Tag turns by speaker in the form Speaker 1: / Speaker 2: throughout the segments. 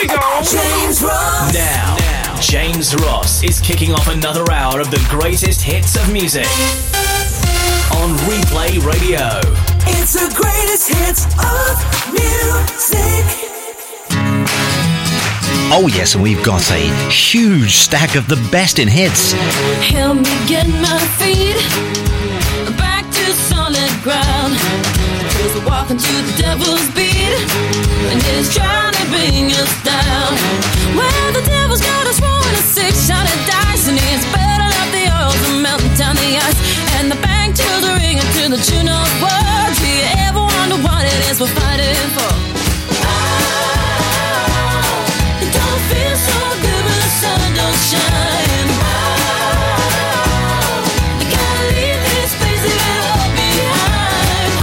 Speaker 1: we go.
Speaker 2: James Ross.
Speaker 3: Now, James Ross is kicking off another hour of the greatest hits of music on Replay Radio.
Speaker 2: It's the greatest hits of music.
Speaker 4: Oh yes, and we've got a huge stack of the best in hits.
Speaker 5: Help me get my feet back to solid ground, 'cause we're walking to the devil's beat, and he's trying to bring us down. Well, the devil's got us rolling a 6-sided dice, and he's burning up the oils and melting down the ice, and the bank tells are ringing to the tune of words. Do you ever wonder what it is we're fighting for? It don't feel so good when the sun don't shine. I gotta leave this place and it all behind.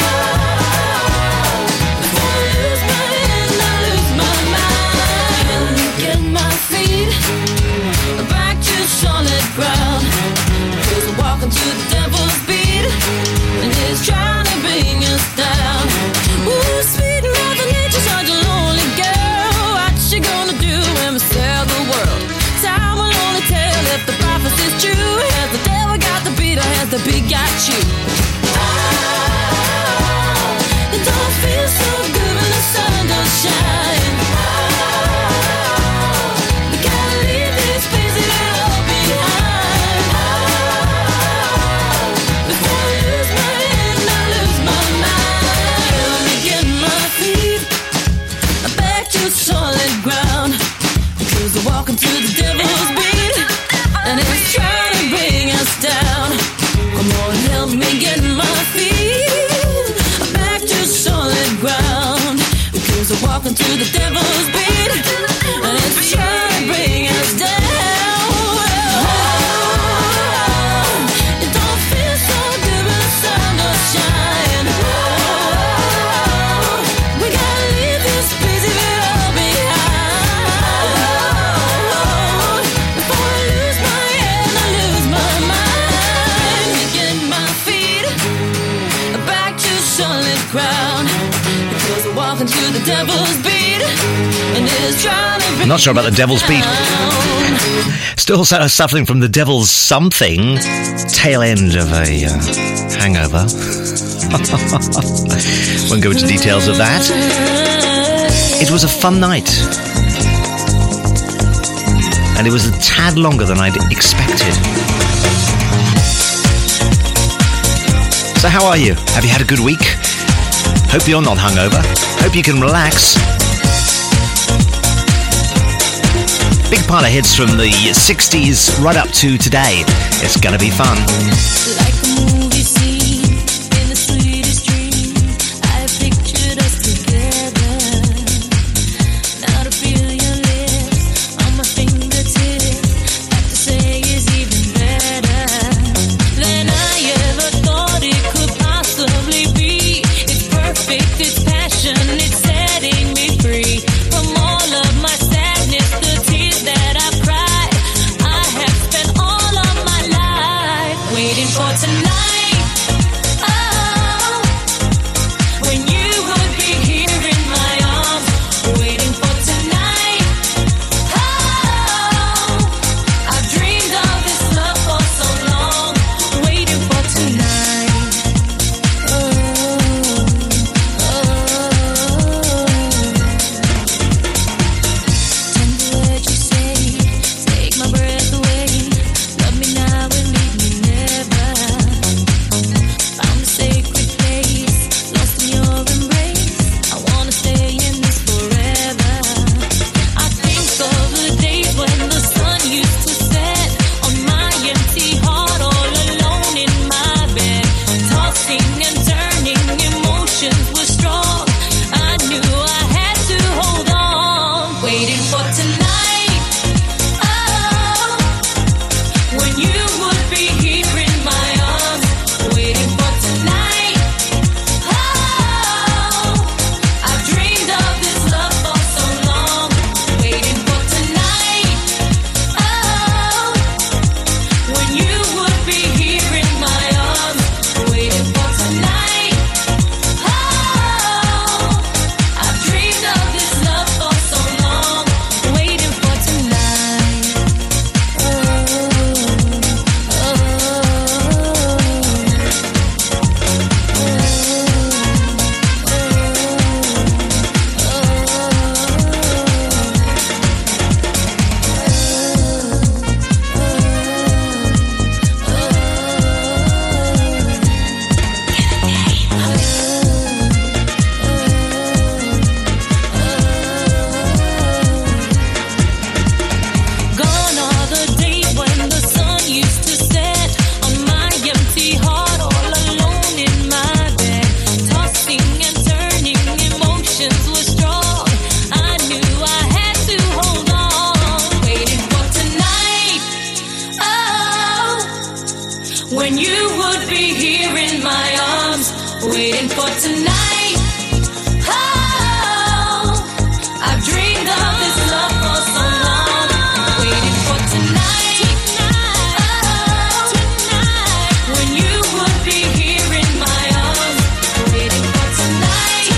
Speaker 5: Before I lose my head and I lose my mind. Let me get my feet back to solid ground, 'cause we're walking to the devil's beat, and he's trying to bring us down. Ooh, sweet Mother Nature, such a lonely girl. What's she gonna do when we sell the world? Time will only tell if the prophecy's true. Has the devil got the beat, or has the beat got you? It don't feel so good when the sun don't shine. We gotta leave this place and it all behind. Before I lose my head and I lose my mind. Let me get my feet back to solid ground, 'cause we're walking to the devil's beat, and it's trying to bring us down. Come on, help me get my feet back to solid ground, because we're walking to the devil's beat, and it's trying to bring us down. It don't feel so good when the sun don't shine. We gotta leave this place and it all behind. Before I lose my head and I lose my mind. Get my feet back to solid ground, because we're walking to the devil's beat, and it's trying to bring
Speaker 4: Not sure about the devil's beat.
Speaker 5: down.
Speaker 4: Still suffering from the devil's something. Tail end of a hangover. Won't go into details of that. It was a fun night, and it was a tad longer than I'd expected. So how are you? Have you had a good week? Hope you're not hungover. Hope you can relax. Big pile of hits from the 60s right up to today. It's gonna be fun.
Speaker 5: Like a movie scene in the sweetest dream, I pictured us together. Now to feel your lips on my fingertips, have to say is even better than I ever thought it could possibly be. It's perfect, it's passion, it's setting me free from all of my sadness, the tears that I've cried. I have spent all of my life waiting for tonight. waiting for tonight. Oh, I've dreamed of this love for so long, waiting for tonight. When you would be here in my arms, waiting for tonight.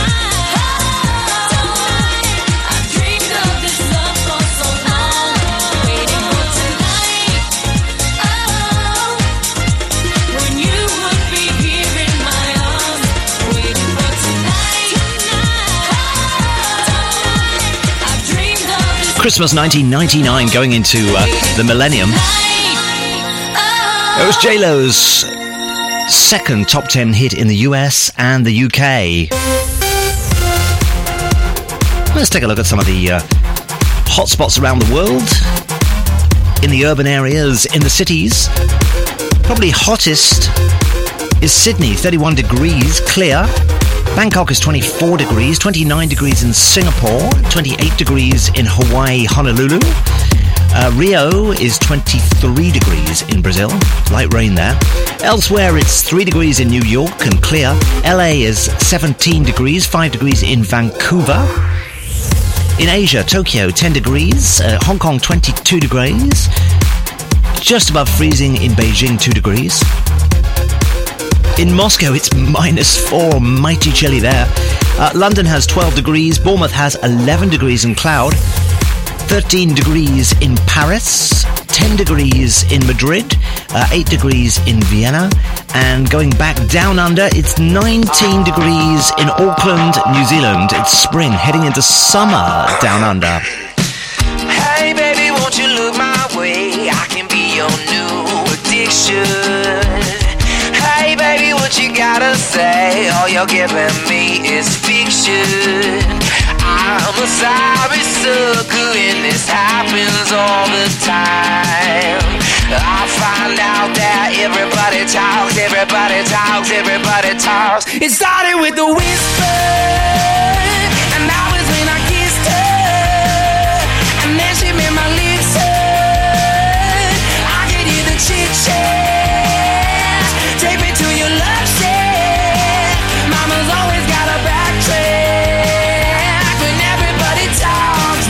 Speaker 5: I've dreamed of this love for so long, waiting for tonight. When you would be here in my arms, waiting for tonight. I've dreamed of this
Speaker 4: Christmas 1999 going into the millennium. It was J-Lo's second top 10 hit in the US and the UK. Let's take a look at some of the hotspots around the world. In the urban areas, in the cities. Probably hottest is Sydney, 31 degrees, clear. Bangkok is 24 degrees, 29 degrees in Singapore, 28 degrees in Hawaii, Honolulu. Rio is 23 degrees in Brazil, light rain there. Elsewhere it's 3 degrees in New York and clear. LA is 17 degrees, 5 degrees in Vancouver. In Asia, Tokyo 10 degrees, Hong Kong 22 degrees, just above freezing in Beijing 2 degrees. In Moscow it's -4, mighty chilly there. London has 12 degrees, Bournemouth has 11 degrees and cloud. 13 degrees in Paris, 10 degrees in Madrid, 8 degrees in Vienna, and going back down under, it's 19 degrees in Auckland, New Zealand. It's spring, heading into summer down under.
Speaker 1: Hey baby, won't you look my way? I can be your new addiction. Hey baby, what you gotta say? All you're giving me is fiction. I'm a sorry sucker and this happens all the time. I find out that everybody talks, everybody talks, everybody talks. It started with a whisper, and that was when I kissed her, and then she made my lips hurt. I could hear the chit-chat, take me to your love shack. Mama's always got a backtrack when everybody talks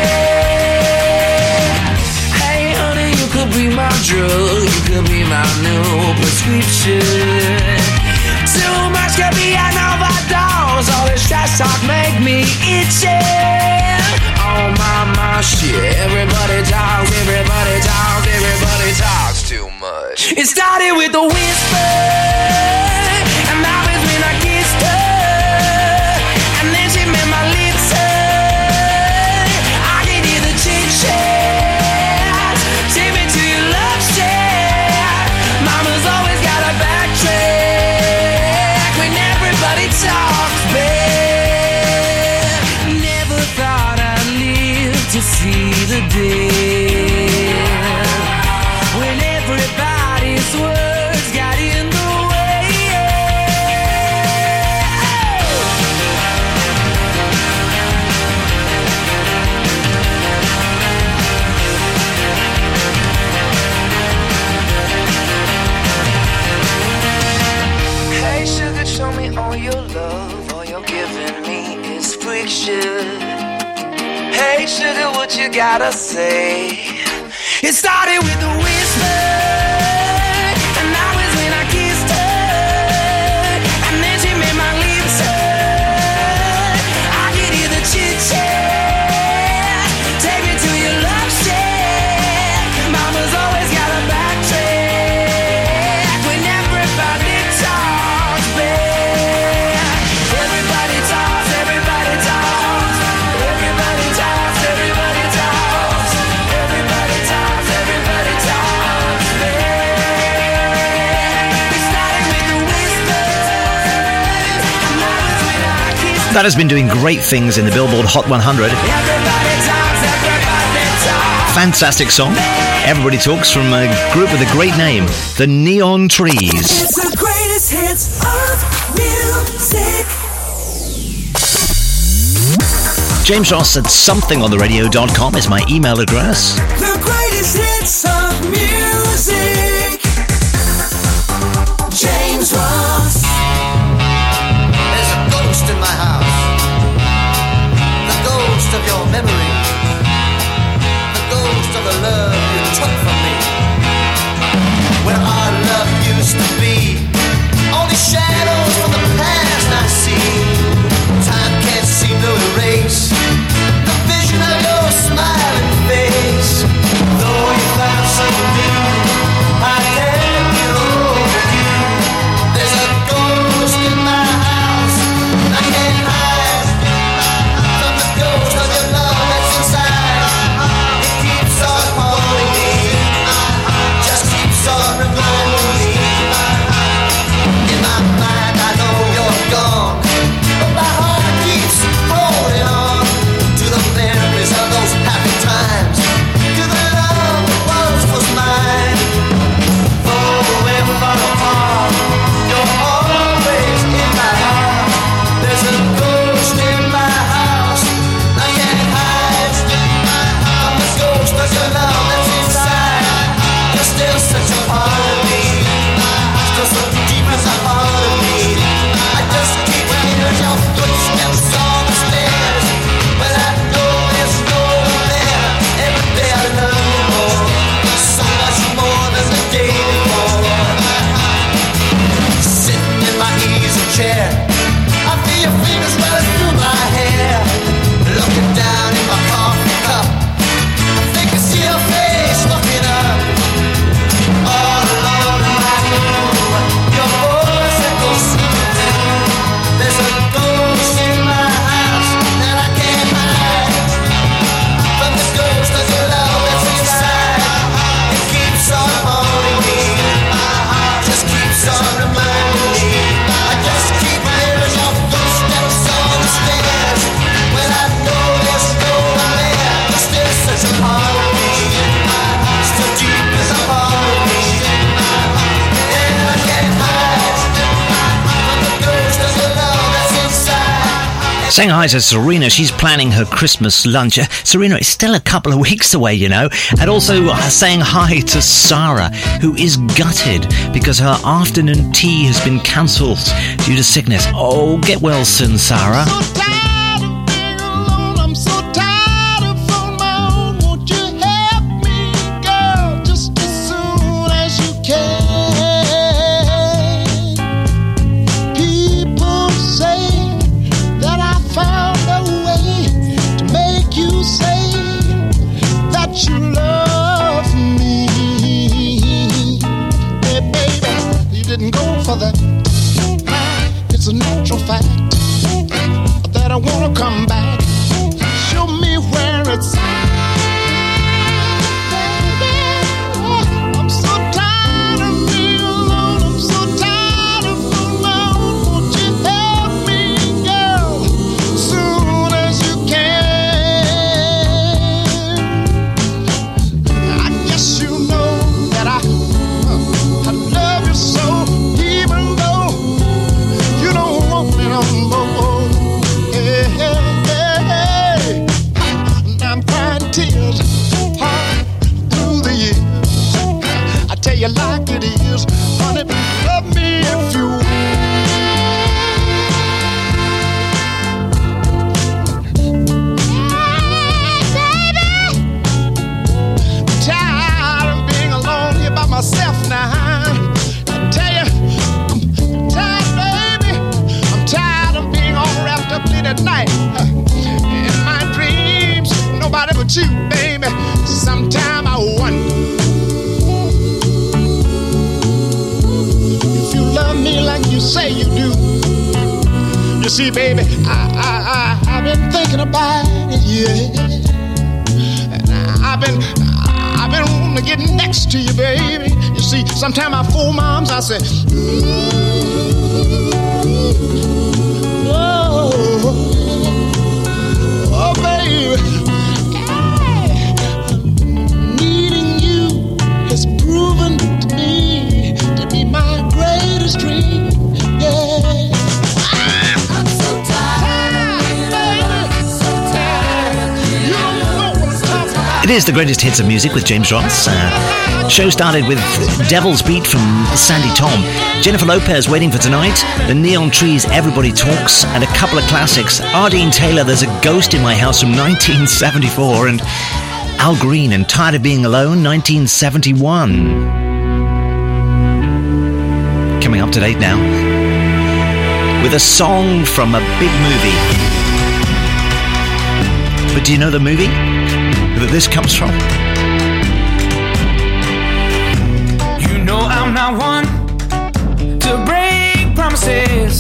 Speaker 1: back. Hey honey, you could be my drug, you could be my new prescription. Too much could be an overdose, all this trash talk make me itchy. Oh my shit, everybody talks, everybody talks, everybody talks too much. It started with a whisper, and that was when I kissed her, and then she made my lips hurt. I can hear the chit-chat, take me to your love shack. Mama's always got a backtrack when everybody talks back. Never thought I'd live to see the day when everybody's words got in the way. Hey sugar, show me all your love, all you're giving me is friction. Hey sugar, what you gotta say? It started with a whisper, and that was when I kissed her, and then she made my lips hurt. I could hear the chit-chat, take me to your love shack. Mama's always got a backtrack when everybody talks back. Everybody talks, everybody talks, everybody talks, everybody talks, everybody talks, everybody talks back. It started with a whisper, and that was when I kissed.
Speaker 4: That has been doing great things in the Billboard Hot 100.
Speaker 1: Everybody talks, everybody talks.
Speaker 4: Fantastic song. Everybody talks from a group with a great name, the Neon Trees.
Speaker 2: It's the greatest hits of music.
Speaker 4: James Ross at somethingontheradio.com is my email address.
Speaker 2: The greatest hits of music. James Ross.
Speaker 4: Saying hi to Serena. She's planning her Christmas lunch. Serena, it's still a couple of weeks away, you know. And also saying hi to Sarah, who is gutted because her afternoon tea has been cancelled due to sickness. Oh, get well soon, Sarah.
Speaker 6: It's a natural fact that I wanna come back. Show me where it's at, baby. I'm so tired of being alone. I'm so tired of being alone. Won't you help me, girl, as soon as you can? I guess you know that I love you so. I'm crying tears through the years. I tell you like it is, honey, love me if you will. Baby, I'm tired of being alone here by myself now. I tell you, I'm tired, baby. I'm tired of being all wrapped up late at night. In my dreams, nobody but you, baby. Sometime I wonder if you love me like you say you do. You see, baby, I've been thinking about it, yeah. And I've been wanting to get next to you, baby. You see, sometime I fool my arms, I say, oh, baby, needing you has proven to me to be my greatest dream. Yeah. I'm so tired, baby. So tired. You don't know what I'm talking about.
Speaker 4: It is the greatest hits of music with James Ross. Show started with Devil's Beat from Sandy Tom, Jennifer Lopez, Waiting for Tonight, The Neon Trees, Everybody Talks, and a couple of classics. Ardeen Taylor, There's a Ghost in My House from 1974, and Al Green and Tired of Being Alone, 1971. Coming up to date now with a song from a big movie. But do you know the movie that this comes from?
Speaker 7: No, I'm not one to break promises.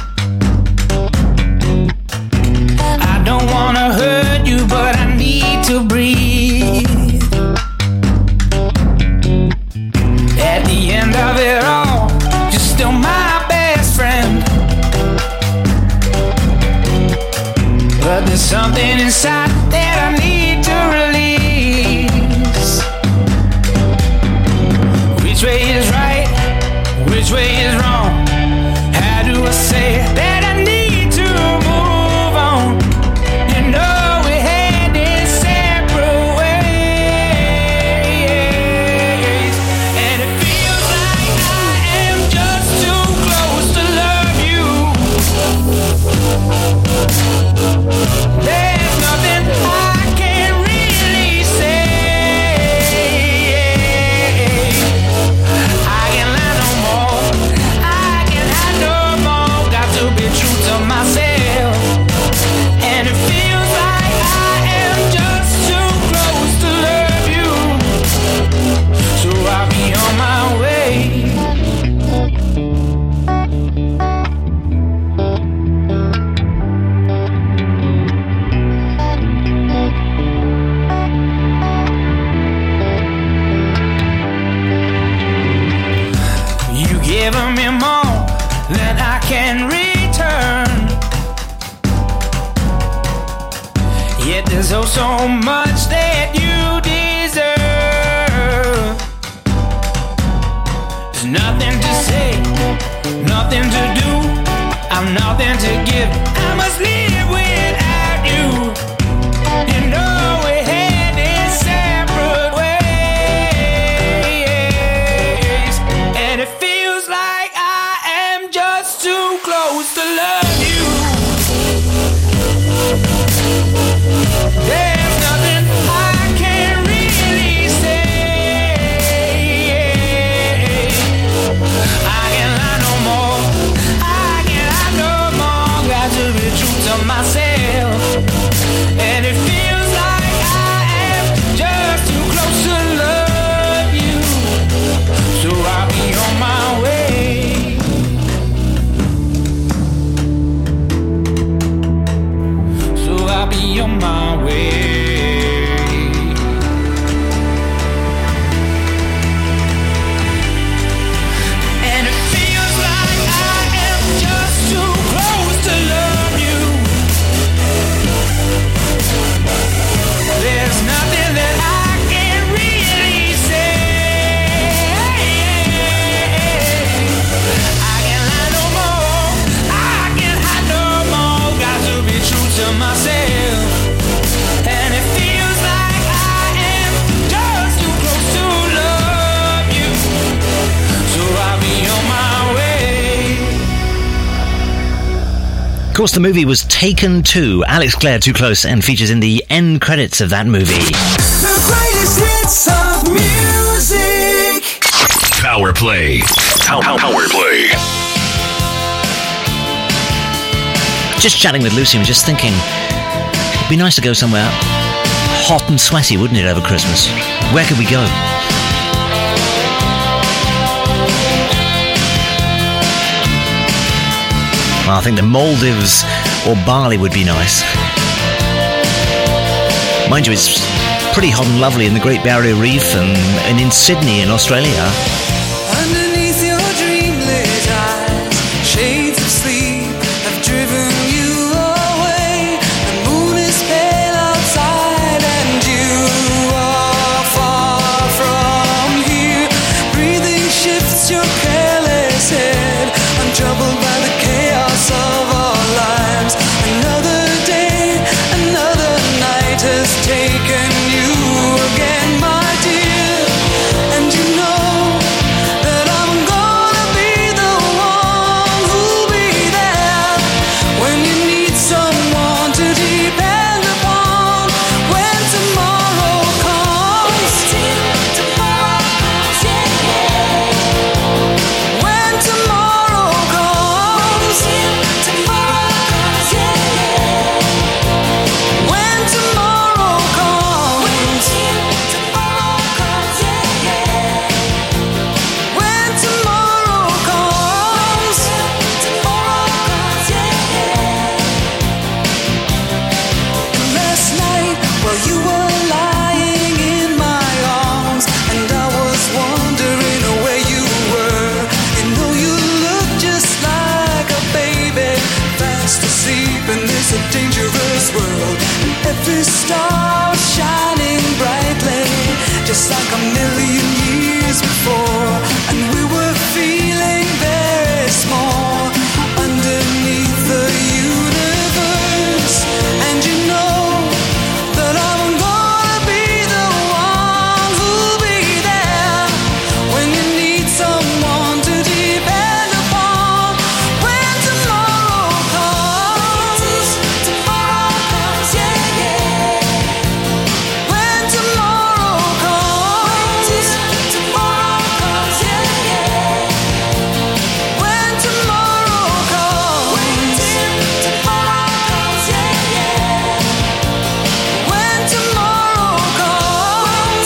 Speaker 7: I don't want to hurt you, but I need to breathe. At the end of it all, you're still my best friend. But there's something inside that I need to release. Which way is right? Which way is wrong? How do I say that I need to move on? You know we're heading separate ways, and it feels like I am just too close to love you. There's nothing I can really say. Giving me more than I can return. Yet there's oh so much that you deserve. There's nothing to say, nothing to do, I've nothing to give. I must live with
Speaker 4: course, the movie was Taken 2. Alex Clare, Too Close, and features in the end credits of that movie.
Speaker 2: The greatest hits of music.
Speaker 8: Power Play. Power Play.
Speaker 4: Just chatting with Lucy and just thinking, it'd be nice to go somewhere hot and sweaty, wouldn't it, over Christmas? Where could we go? Well, I think the Maldives or Bali would be nice. Mind you, it's pretty hot and lovely in the Great Barrier Reef and in Sydney in Australia.
Speaker 2: Underneath your dreamlit eyes, shades of sleep have driven you away. The moon is pale outside and you are far from here. Breathing shifts your careless head, untroubled by the chaos of our lives. Another day, another night has taken you again, my dear. And you know that I'm gonna be the one who'll be there when you need someone to depend upon. When tomorrow comes, when tomorrow comes, when tomorrow comes, when tomorrow comes. Last night, while you were lying in my arms, and I was wondering where you were. You know you look just like a baby, fast asleep in this dangerous world. And every star shining brightly, just like a million years before. And we were feeling very small underneath the universe. And you know that I'm gonna be the one who'll be there when you need someone to depend upon. When tomorrow comes, yeah, yeah. When tomorrow comes, yeah, yeah. When tomorrow comes, yeah, yeah. When tomorrow comes,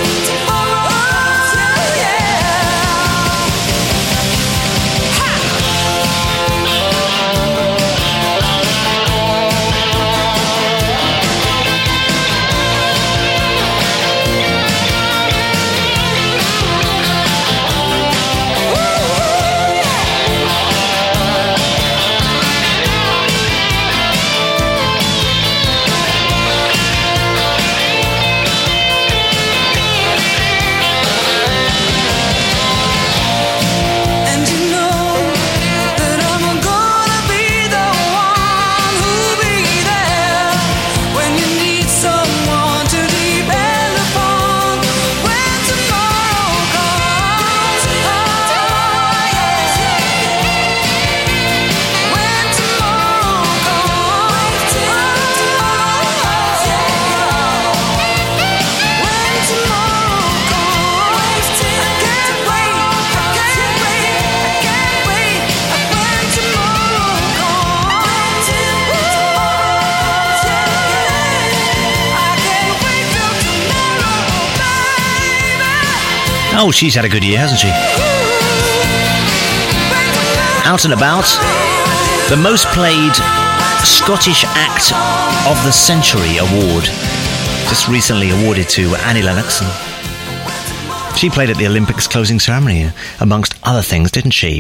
Speaker 2: and you know that I'm gonna be the one who'll be there when you need someone to depend upon. When tomorrow comes, oh yeah. When tomorrow comes, oh yeah. When tomorrow comes, I can't wait, I can't wait, I can't wait. When tomorrow comes, yeah. I can't wait till tomorrow, baby.
Speaker 4: Oh, she's had a good year, hasn't she? Out and About, the most played Scottish Act of the Century award, just recently awarded to Annie Lennox. And she played at the Olympics closing ceremony, amongst other things, didn't she?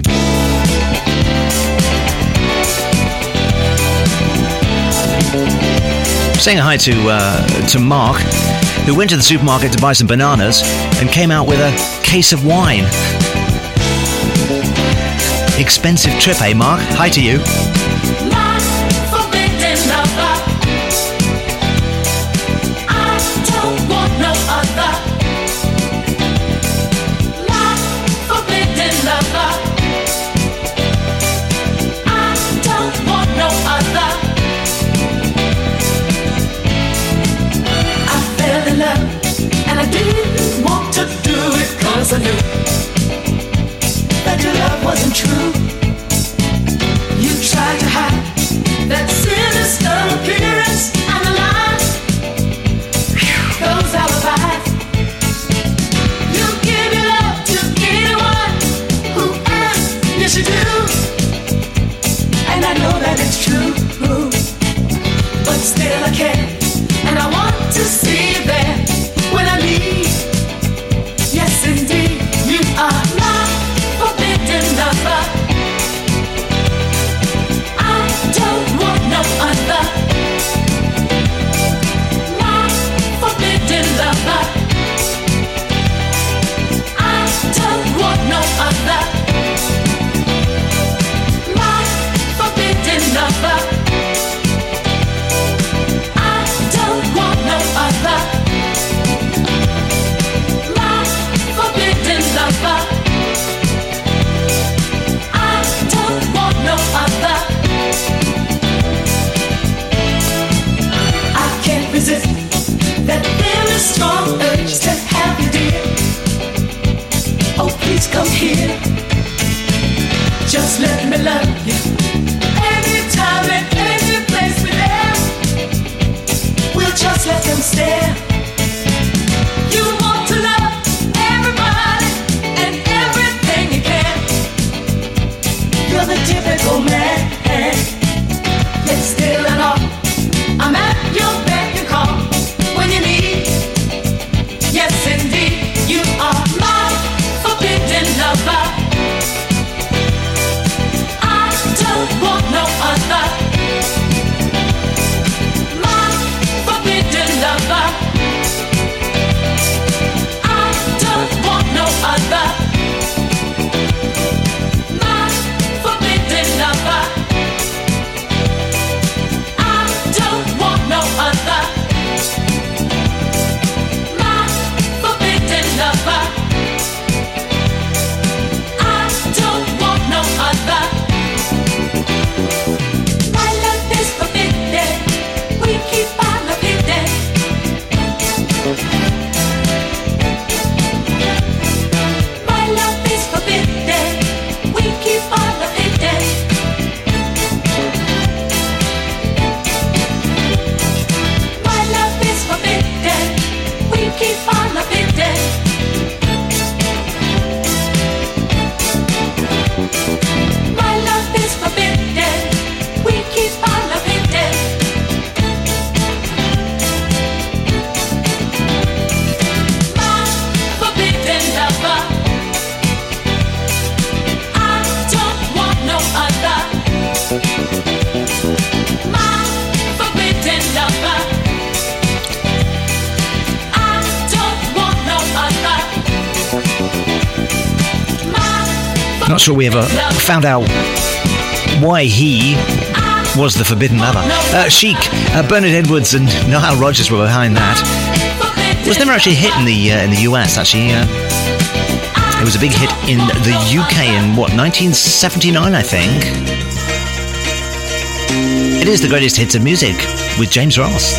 Speaker 4: Saying hi to Mark, who went to the supermarket to buy some bananas and came out with a case of wine. Expensive trip, eh, Mark? Hi to you.
Speaker 5: My forbidden lover, I don't want no other. My forbidden lover, I don't want no other. them stare. You want to love everybody and everything you can. You're the typical man, yet still and all, I'm at your beck and call when you need. Yes, indeed, you are my forbidden lover. I don't want no other. My forbidden lover. I don't want no other. My forbidden lover. I don't want no other. My forbidden lover. I don't want no other. My love is forbidden. We keep on forbidden. My love is forbidden. We keep on forbidden. My love is forbidden. We keep on forbidden. My love is forbidden. We keep on forbidden. My forbidden lover. I don't want no other. My forbidden lover. I don't want no other. My
Speaker 4: Not sure we ever found out why he was the forbidden lover. Chic, Bernard Edwards and Nile Rodgers were behind that. It was never actually a hit in the US, actually. It was a big hit in the UK in, 1979, I think. It is the greatest hits of music with James Ross.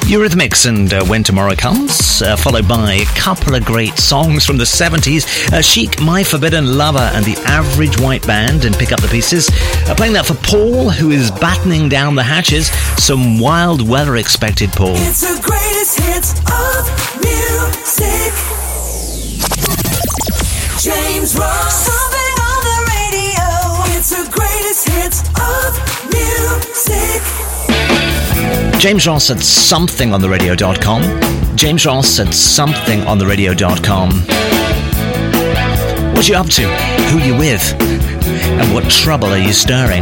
Speaker 4: Eurythmics and When Tomorrow Comes, followed by a couple of great songs from the 70s. Chic, My Forbidden Lover and the Average White Band and Pick Up the Pieces. Playing that for Paul, who is battening down the hatches. Some wild weather expected, Paul.
Speaker 2: It's the greatest hits of music. James Ross. Something on the radio. It's the greatest hits of music.
Speaker 4: James Ross at somethingontheradio.com. James Ross at somethingontheradio.com. What you up to? Who you with? And what trouble are you stirring?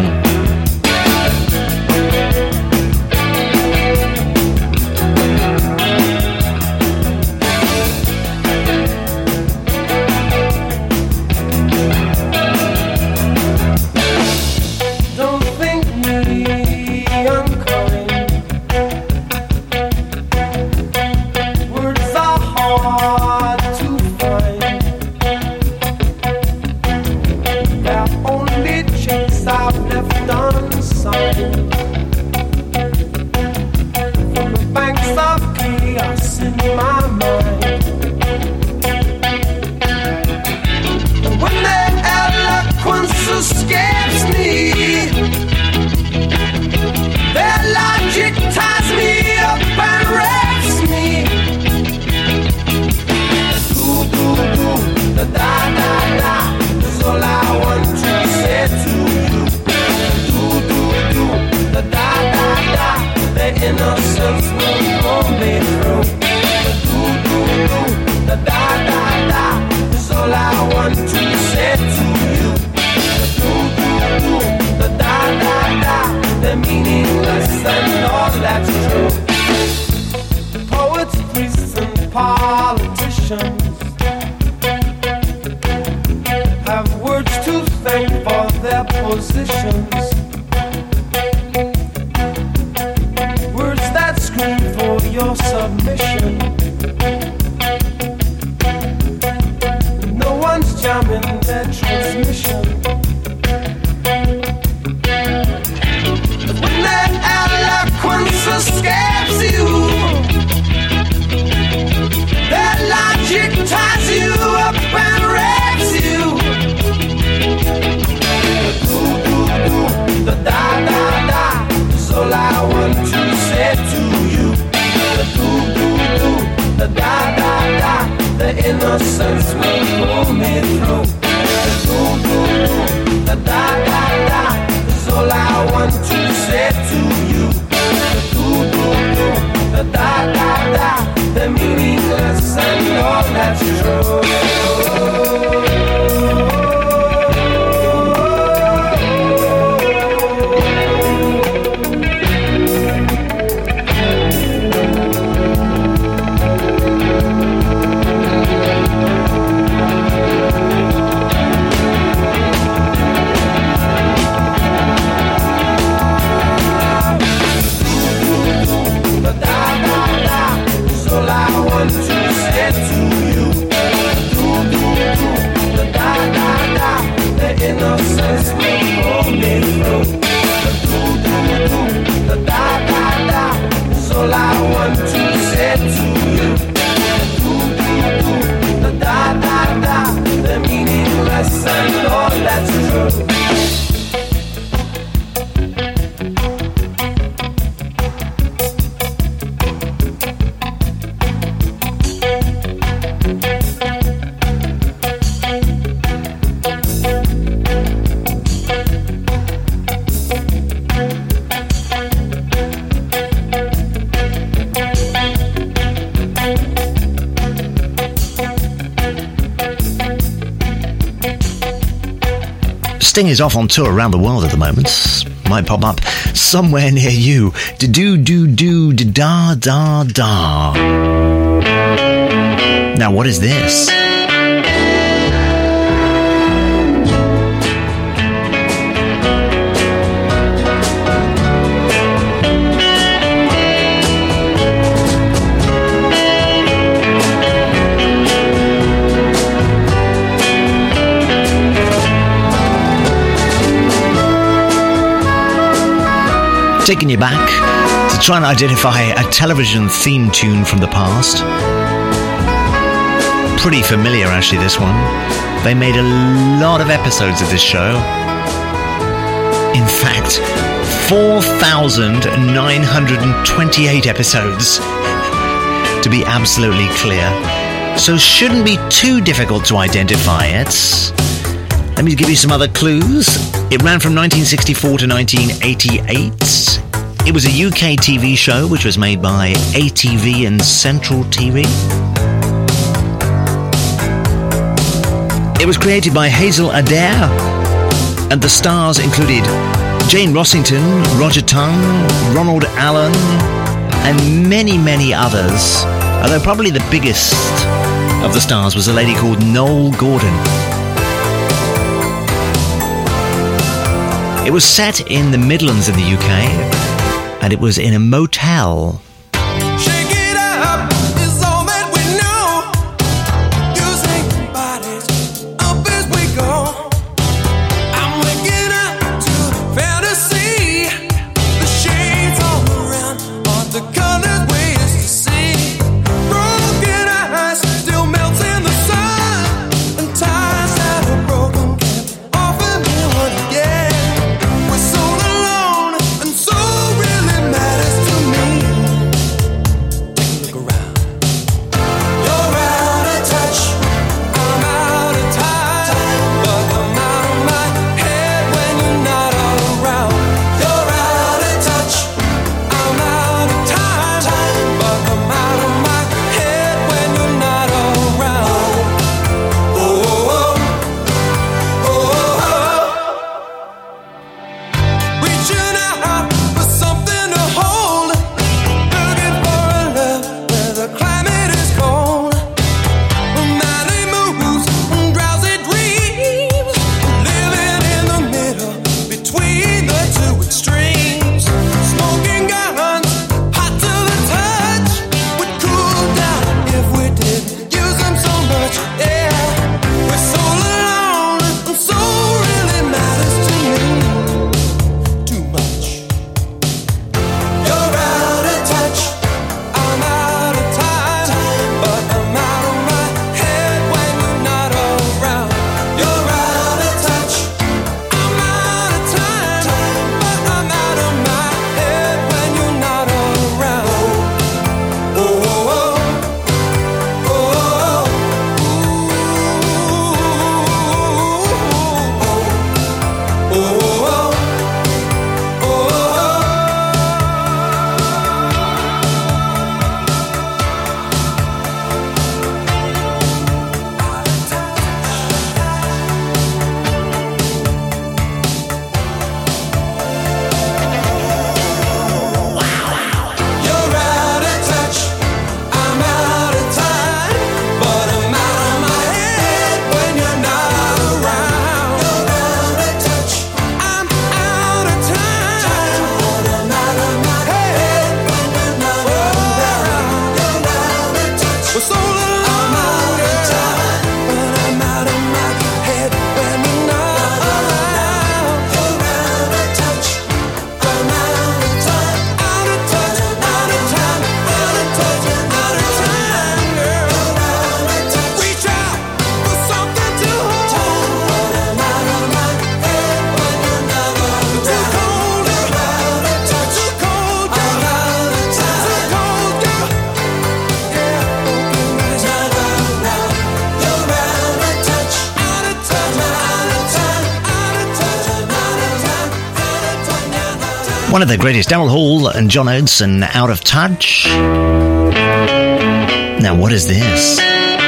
Speaker 4: Sting is off on tour around the world at the moment. Might pop up somewhere near you. Da-da-da-da. Now, what is this? Taking you back to to try and identify a television theme tune from the past. Pretty familiar, actually, this one. They made a lot of episodes of this show. In fact, 4,928 episodes, to be absolutely clear. So shouldn't be too difficult to identify it. Let me give you some other clues. It ran from 1964 to 1988. It was a UK TV show which was made by ATV and Central TV. It was created by Hazel Adair, and the stars included Jane Rossington, Roger Tongue, Ronald Allen, and many, many others. Although probably the biggest of the stars was a lady called Noel Gordon. It was set in the Midlands in the UK, and it was in a motel.
Speaker 2: Shake it up is all that we know. Using bodies up as we go. I'm waking up to fantasy. The shades all around are the colors we used to see. Broken eyes still melts in the sun, and ties that are broken can't offer me one again. We're so alone, and so really matters to me. Take a look around. You're out of touch, I'm out of time, but I'm out of my head when you're not around. You're out of touch, I'm out of time, but I'm out of my head when you're not around. Oh, oh, oh, oh, oh. Reaching out for something to hold, looking for a love where the climate is cold. Many moves and drowsy dreams, living in the middle between the two extremes. Smoking guns, hot to the touch, would cool down if we didn't use them so much. Yeah, we're so alone, and so really matters to me. Too much. You're out of touch, I'm out of time, but I'm out of my head when you're not around. You're out of touch, I'm out of time, but I'm out of my head when you're not around. Oh, oh, oh, oh, oh, oh, oh, oh. You're out of touch, I'm out of time, but I'm out of my head when you're not around. You're out of touch, I'm out of time, but I'm out of my head when you're not around. You're out of touch, we're so alone. I'm out of time, but I'm out of my head when you're not around. You're out of touch, I'm out of time, out of touch, out of time, out of touch, out of time, girl. Reach out for something to hold, but I'm out of my head when you're not around. Too cold, you're out of touch, too cold, I'm out of time, too cold, girl. Yeah, open eyes, not around. You're out of touch, out of touch, out of time, out of touch, out of time, out of touch, out of time.
Speaker 4: One of the greatest, Daryl Hall and John Oates, and Out of Touch. Now, what is this?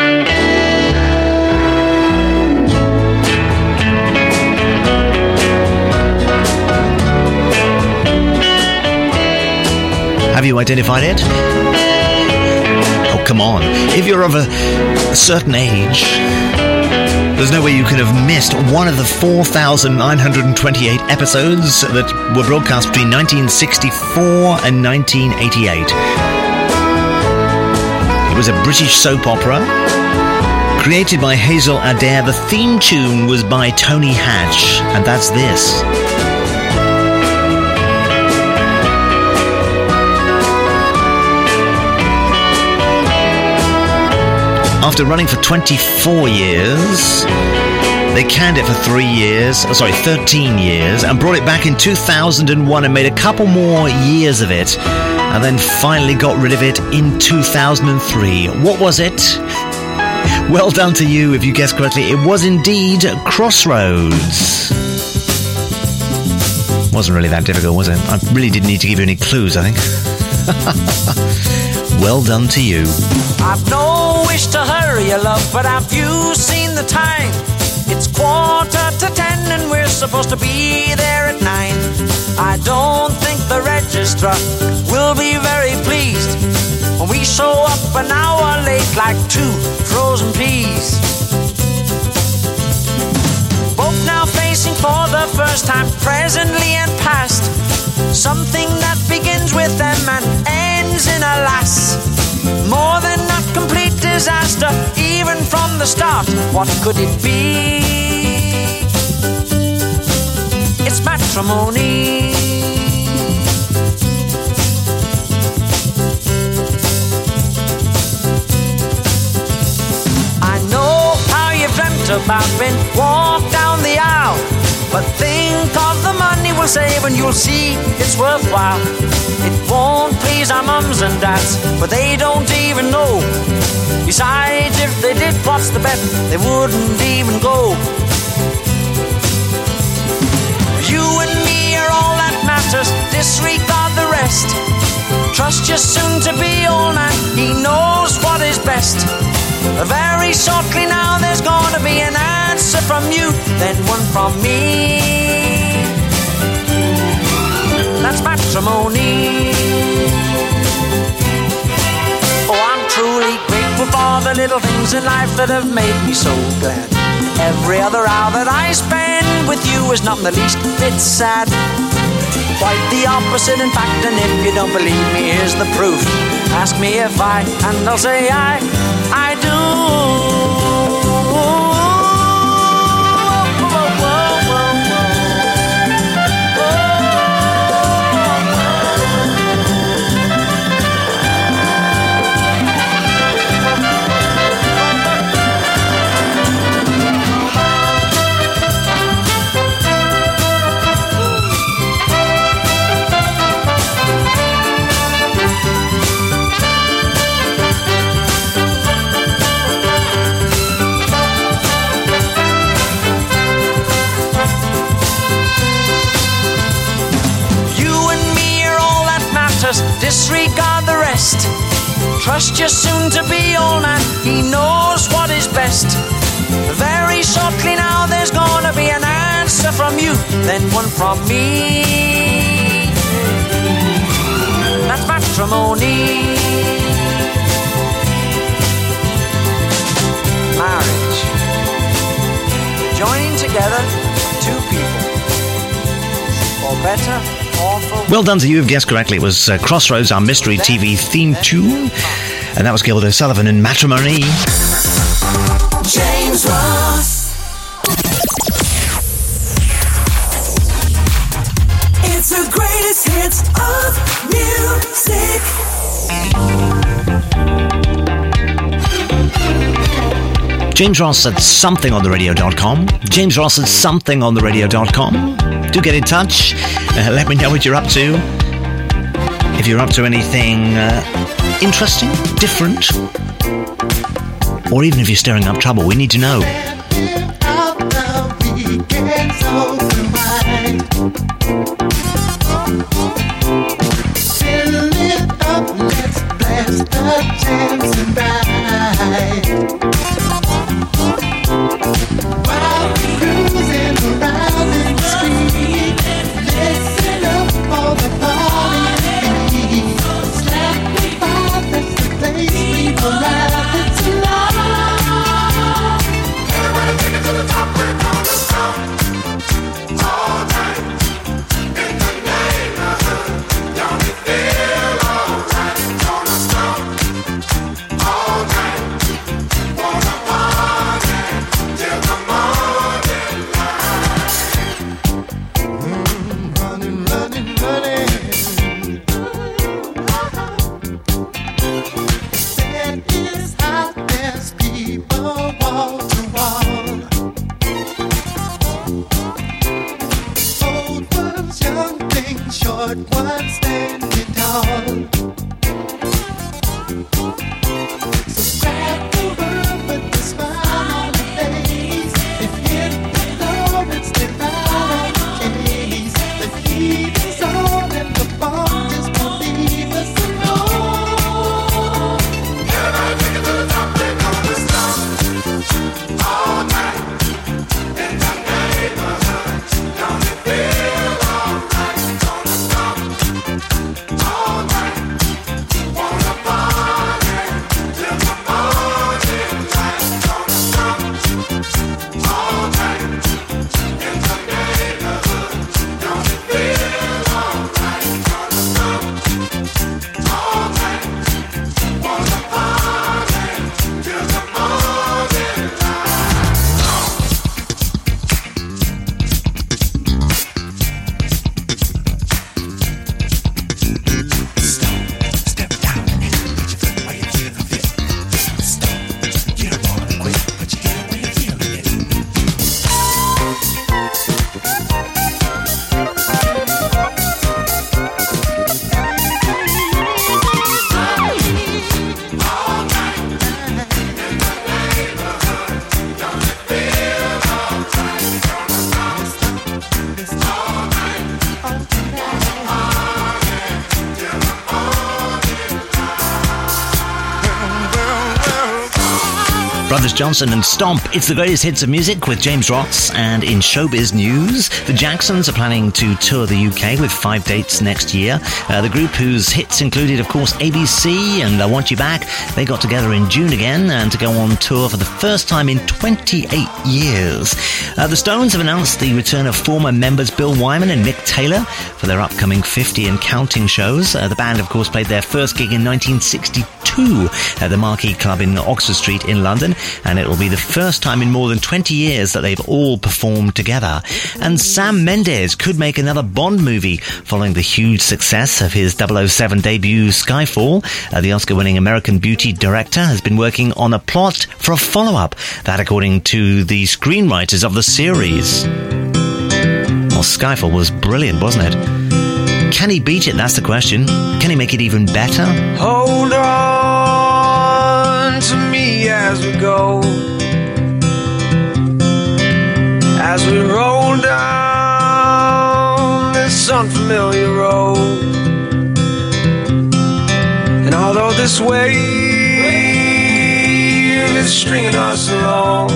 Speaker 4: Have you identified it? Oh, come on. If you're of a certain age, there's no way you could have missed one of the 4,928 episodes that were broadcast between 1964 and 1988. It was a British soap opera created by Hazel Adair. The theme tune was by Tony Hatch, and that's this. After running for 24 years, they canned it for 13 years, and brought it back in 2001 and made a couple more years of it, and then finally got rid of it in 2003. What was it? Well done to you if you guessed correctly. It was indeed Crossroads. Wasn't really that difficult, was it? I really didn't need to give you any clues, I think. Well done to you.
Speaker 9: I've no wish to hurry you, love, but have you seen the time? It's 10:15 and we're supposed to be there at 9. I don't think the registrar will be very pleased when we show up an hour late like 2 frozen peas. Both now facing for the first time, presently and past, something that begins with M and ends in a lass. More than a complete disaster, even from the start. What could it be? It's matrimony. I know how you've dreamt about being walked down the aisle, but think of the money we'll save and you'll see it's worthwhile. It won't please our mums and dads, but they don't even know. Besides, if they did, what's the bet? They wouldn't even go. You and me are all that matters, disregard the rest. Trust your soon-to-be old man, he knows what is best. Very shortly now there's gonna be an answer from you, then one from me. That's matrimony. Oh, I'm truly grateful for the little things in life that have made me so glad. Every other hour that I spend with you is not in the least bit sad. Quite the opposite, in fact, and if you don't believe me, here's the proof. Ask me if I, and I'll say I do. Disregard the rest. Trust your soon-to-be old man, he knows what is best. Very shortly now there's gonna be an answer from you, then one from me. That's matrimony. Marriage. Joining together two people, for better.
Speaker 4: Well done to you, you've guessed correctly. It was Crossroads, our mystery TV theme tune. And that was Gilbert O'Sullivan in Matrimony.
Speaker 2: James Ross. It's the greatest hits of music.
Speaker 4: James Ross said something on the radio.com. James Ross said something on the radio.com. Do get in touch. Let me know what you're up to. If you're up to anything interesting, different, or even if you're stirring up trouble, we need to know.
Speaker 2: Fill it up, let's blast the jams and ride. While cruising around in the street, listen up for the party beat. Slap the bar, that's the place we arrive tonight. Everybody take it to the top, we're gonna stop all night in the neighborhood. Don't you feel alright? Gonna stop all night, wanna party till the morning. but one standing tall. So grab the world with a smile on your face. If hit the love and stay right on the case. The heat is on and the bomb just won't leave us alone. Can I take it to the top? We're gonna stop all night in the neighborhood. Don't it feel alright? Gonna stop all night. Wanna party till the morning light. Gonna stop all night in the neighborhood. Don't it feel alright? Gonna stop all night. Wanna party till the morning light. Step down and put your foot where you feel the fit. Stop, you don't wanna quit, but you get it where you're feeling it. All night in the neighborhood, don't it feel alright? Gonna stop all night, till the
Speaker 4: Brothers Johnson and Stomp. It's the greatest hits of music with James Ross. And in showbiz news, the Jacksons are planning to tour the UK with 5 dates next year. The group, whose hits included, of course, ABC and I Want You Back, they got together in June again and to go on tour for the first time in 28 years. The Stones have announced the return of former members Bill Wyman and Mick Taylor for their upcoming 50 and counting shows. The band, of course, played their first gig in 1962 at the Marquee Club in Oxford Street in London, and it will be the first time in more than 20 years that they've all performed together. And Sam Mendes could make another Bond movie following the huge success of his 007 debut Skyfall. The Oscar-winning American Beauty director has been working on a plot for a follow-up, that according to the screenwriters of the series. Well, Skyfall was brilliant, wasn't it? Can he beat it? That's the question. Can he make it even better?
Speaker 10: Hold on to me as we go, as we roll down this unfamiliar road. And although this wave is stringing us along,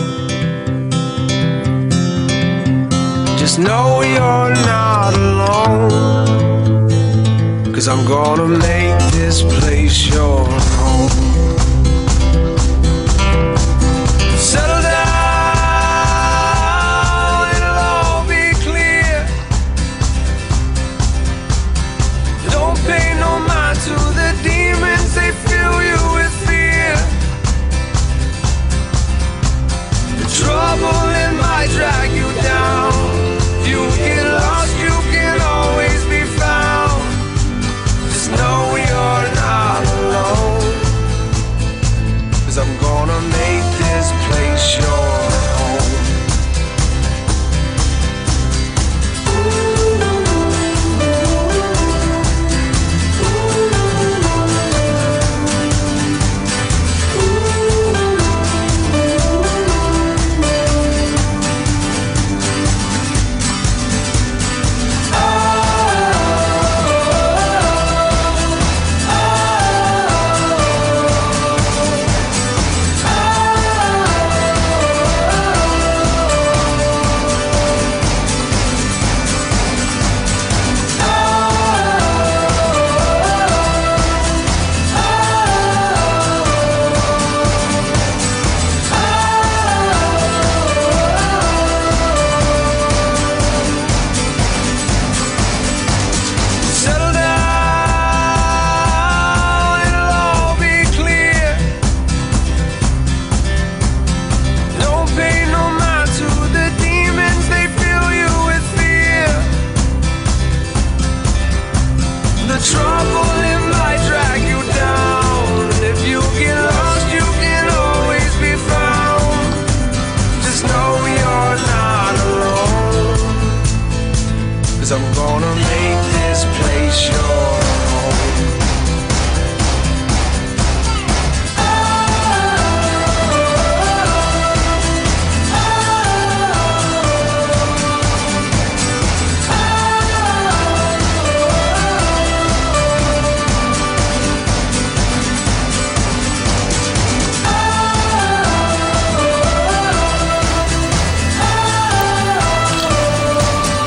Speaker 10: just know you're not alone. 'Cause I'm gonna make this place your home. Settle down, it'll all be clear. Don't pay no mind to the demons, they fill you with fear. The trouble, it might drag you down. You get lost, you can always be found. Just know you're not alone.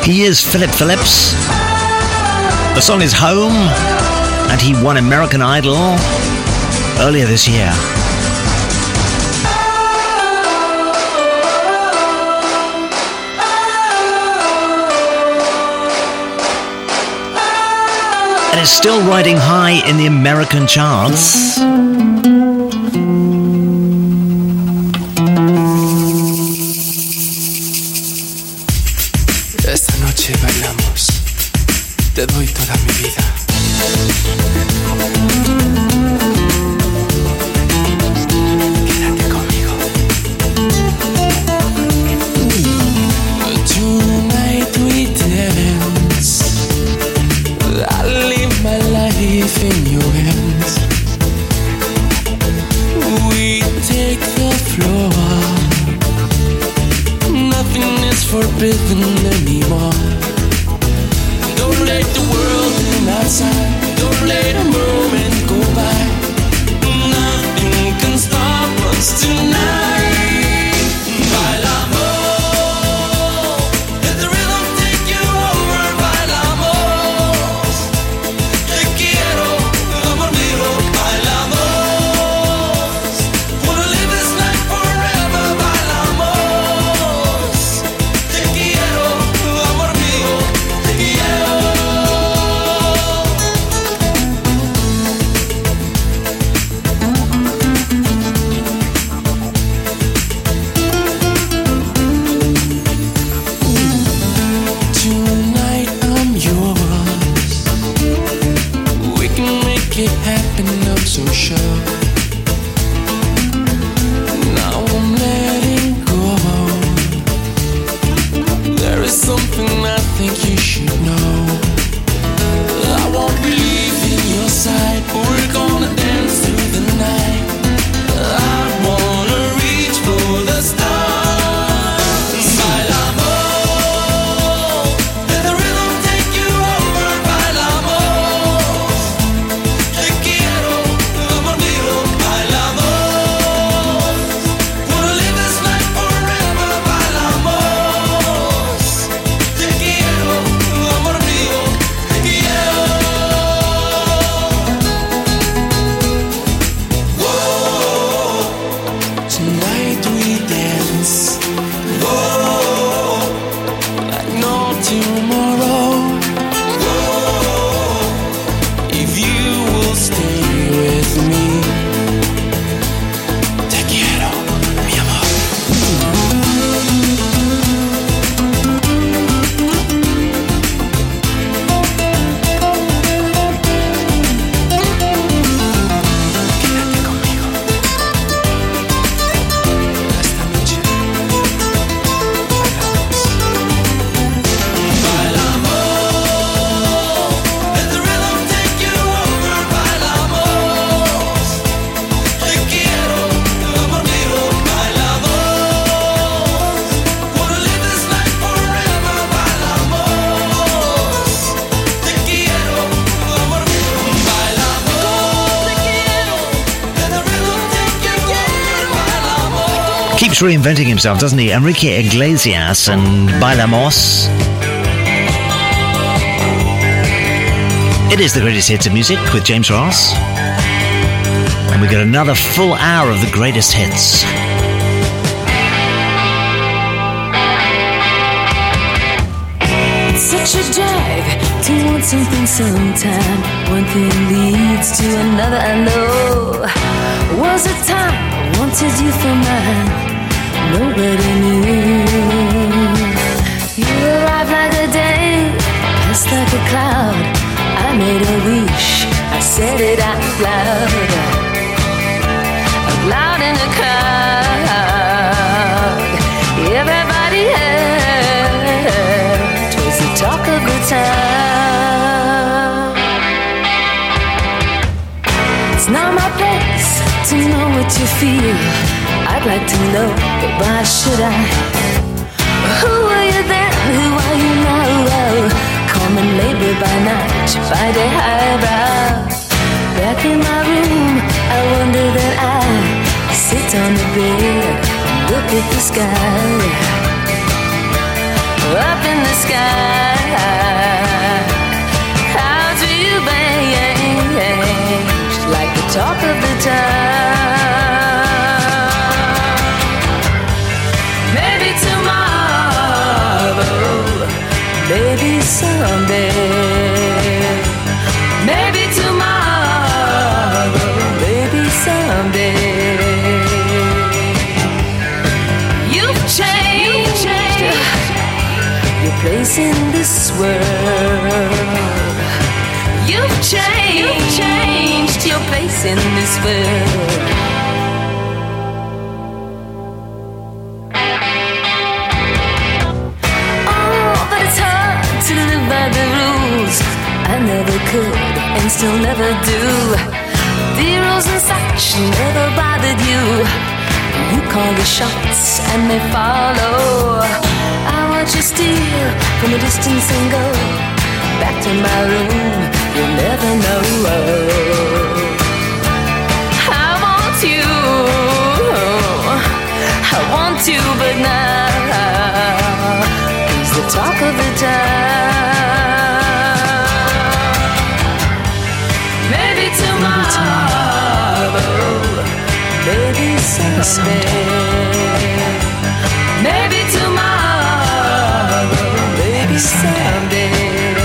Speaker 4: He is Philip Phillips. The song is Home, and he won American Idol earlier this year. And it's still riding high in the American charts.
Speaker 11: Esta noche bailamos, te doy toda mi vida. Quédate conmigo. Tonight we dance. I live my life in your hands. We take the floor. Nothing is forbidden anymore. Don't let the world in outside. Don't let a moment go by. Nothing can stop us tonight. Bailamos. Let the rhythm take you over. Bailamos. Te quiero, amor mío. Bailamos. Wanna live this night forever. Bailamos. Te quiero, amor mío. Te quiero. Tonight I'm yours. We can make it happen, I'm so sure. Now I'm letting go. There is something I think you should know. I won't leave in your side. We're gonna dance through the night. I wanna reach for the stars. Bailamos. Let the rhythm take you over. Bailamos. Te quiero, amor mío. Bailamos. Wanna live this night forever. Bailamos. Te quiero, amor mío. Te quiero. Whoa. Tonight we dance. Whoa. Like no tomorrow. Whoa. If you will stay with me. Te quiero, mi amor. Quédate conmigo. Esta noche bailamos. Let the rhythm take you over. Bailamos. Te quiero, amor mío. Bailamos. Wanna live this night forever. Bailamos. Te quiero, amor mío. Bailamos. Te quiero. Let the rhythm take you over. Bailamos.
Speaker 4: Keeps reinventing himself, doesn't he? Enrique Iglesias and Bailamos. It is the greatest hits of music with James Ross. And we get another full hour of the greatest hits.
Speaker 5: It's such a drag to want something sometime. One thing leads to another, I know. Was a time I wanted you for mine. Nobody knew. You arrived like a day, passed like a cloud. I made a wish, I said it out loud. Out loud in the crowd. Everybody heard. 'Twas the talk of the town. It's not my place to know what you feel. I'd like to know, but why should I? Who were you then? Who are you now? Common labor by night, by day highbrow. Back in my room, I wonder that I sit on the bed and look at the sky. Up in the sky. maybe someday, maybe tomorrow, maybe someday. You've changed your place in this world. You've changed your place in this world. Oh, but it's hard to live by the rules. I never could and still never do. The rules and such never bothered you. You call the shots and they follow. I watch you steal from a distance and go back to my room. You'll never know. I want you, but now he's the talk of the town. Maybe tomorrow, maybe someday, maybe tomorrow, maybe someday.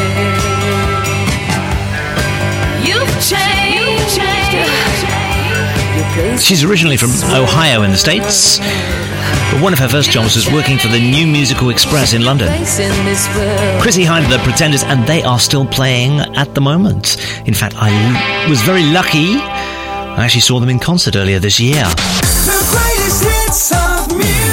Speaker 4: She's originally from Ohio in the States, but one of her first jobs was working for the New Musical Express in London. Chrissie Hynde, The Pretenders, and they are still playing at the moment. In fact, I was very lucky. I actually saw them in concert earlier this year.
Speaker 2: The greatest hits of music.